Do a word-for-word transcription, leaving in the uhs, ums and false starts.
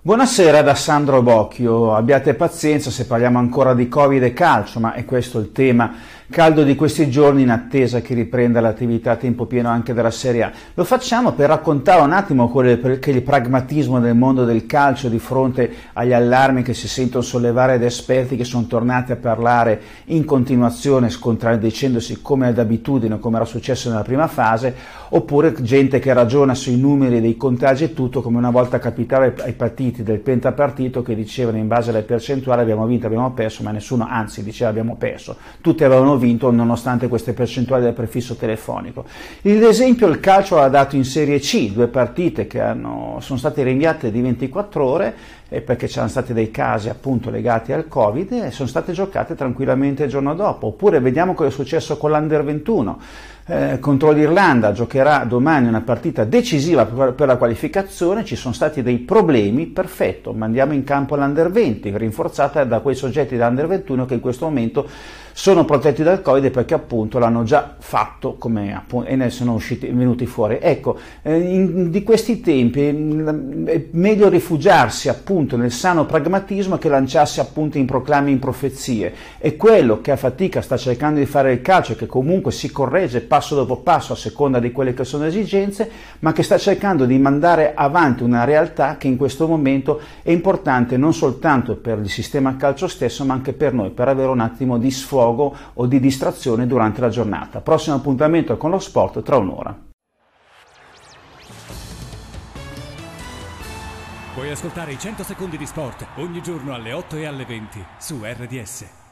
Buonasera da Sandro Bocchio, abbiate pazienza se parliamo ancora di Covid e calcio, ma è questo il tema caldo di questi giorni in attesa che riprenda l'attività a tempo pieno anche della Serie A. Lo facciamo per raccontare un attimo quello che è il pragmatismo del mondo del calcio di fronte agli allarmi che si sentono sollevare da esperti che sono tornati a parlare in continuazione, contraddicendosi come ad abitudine, come era successo nella prima fase, oppure gente che ragiona sui numeri dei contagi e tutto, come una volta capitava ai partiti del pentapartito che dicevano in base alle percentuali abbiamo vinto, abbiamo perso, ma nessuno anzi diceva abbiamo perso, tutti avevano vinto nonostante queste percentuali del prefisso telefonico. L'esempio il calcio ha dato in Serie C, due partite che hanno, sono state rinviate di ventiquattro ore e perché c'erano stati dei casi appunto legati al Covid e sono state giocate tranquillamente il giorno dopo. Oppure vediamo cosa è successo con l'Under ventuno eh, contro l'Irlanda, giocherà domani una partita decisiva per, per la qualificazione, ci sono stati dei problemi, perfetto, mandiamo in campo l'Under venti rinforzata da quei soggetti dell'Under ventuno che in questo momento sono protetti dal Covid perché appunto l'hanno già fatto come, appunto, e ne sono usciti, venuti fuori. Ecco, eh, in, di questi tempi è meglio rifugiarsi appunto nel sano pragmatismo che lanciarsi appunto in proclami, in profezie. È quello che a fatica sta cercando di fare il calcio, che comunque si corregge passo dopo passo a seconda di quelle che sono le esigenze, ma che sta cercando di mandare avanti una realtà che in questo momento è importante non soltanto per il sistema calcio stesso, ma anche per noi, per avere un attimo di sfogo o di distrazione durante la giornata. Prossimo appuntamento con lo sport tra un'ora. Puoi ascoltare i cento secondi di sport ogni giorno alle otto e alle venti su R D S.